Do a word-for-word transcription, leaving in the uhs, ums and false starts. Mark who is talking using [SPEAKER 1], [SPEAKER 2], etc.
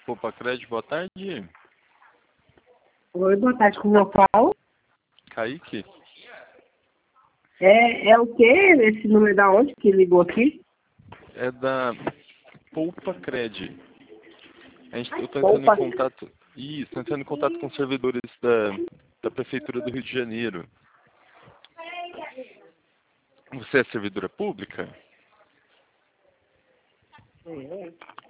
[SPEAKER 1] Poupa Crédito, boa tarde.
[SPEAKER 2] Oi, boa tarde, como eu falo?
[SPEAKER 1] Kaique?
[SPEAKER 2] É, é o quê? Esse número da onde que ligou aqui?
[SPEAKER 1] É da Poupa Cred. A gente, eu estou entrando
[SPEAKER 2] Poupa.
[SPEAKER 1] em contato. Isso, estou entrando em contato com servidores da, da Prefeitura do Rio de Janeiro. Você é servidora pública?
[SPEAKER 2] É.